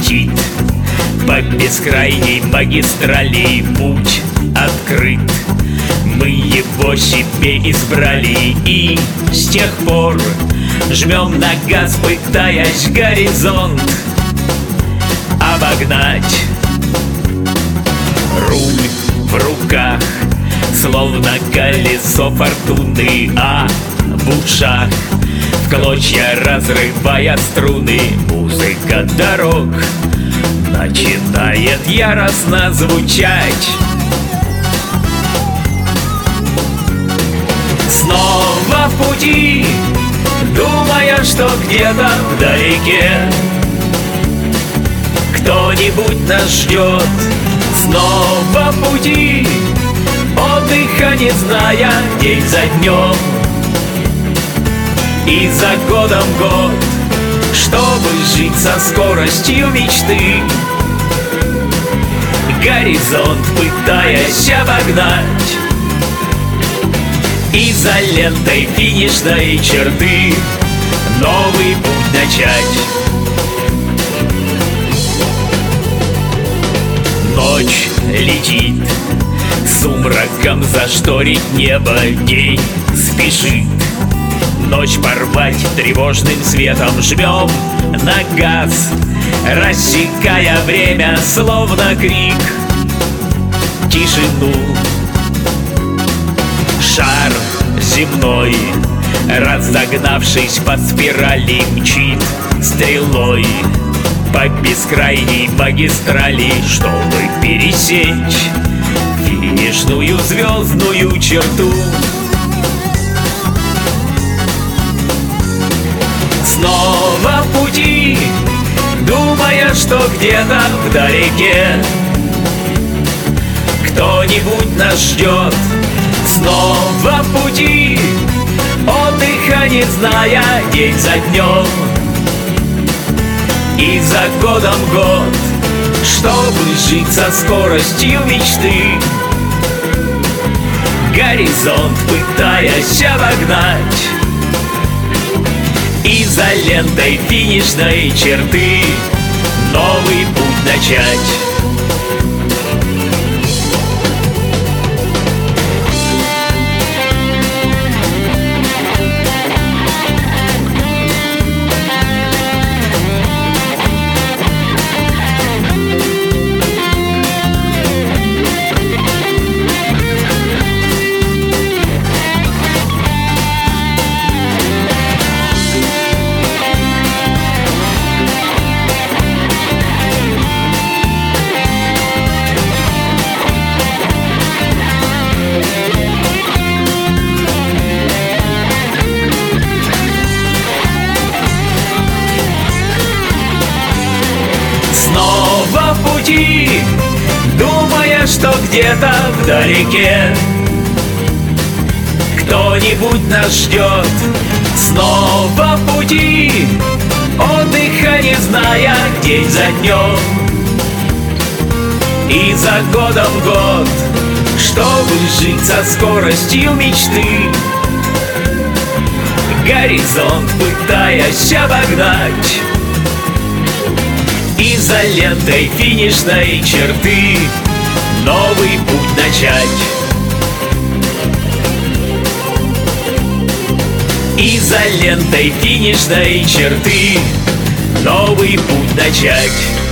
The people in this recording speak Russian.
летит по бескрайней магистрали, путь открыт. Мы его себе избрали и с тех пор жмем на газ, пытаясь горизонт обогнать. Руль в руках, словно колесо фортуны, а в ушах в клочья разрывая струны. Музыка дорог начинает яростно звучать. Снова в пути, думая, что где-то вдалеке кто-нибудь нас ждет. Снова в пути, отдыха не зная день за днем и за годом год, чтобы жить со скоростью мечты, горизонт пытаясь обогнать и за лентой финишной черты новый путь начать. Ночь летит, сумраком зашторить небо, день спешит. Ночь порвать тревожным светом, жмем на газ, рассекая время, словно крик, тишину. Шар земной, разогнавшись по спирали, мчит стрелой по бескрайней магистрали, чтобы пересечь финишную звездную черту. Снова в пути, думая, что где-то вдалеке кто-нибудь нас ждет. Снова в пути, отдыха не зная день за днем и за годом год, чтобы жить со скоростью мечты, горизонт пытаясь обогнать и за лентой финишной черты новый путь начать. Снова в пути, думая, что где-то вдалеке кто-нибудь нас ждет. Снова в пути, отдыха не зная день за днем и за годом год, чтобы жить со скоростью мечты, горизонт пытаясь обогнать и за лентой финишной черты новый путь начать. И за лентой финишной черты новый путь начать.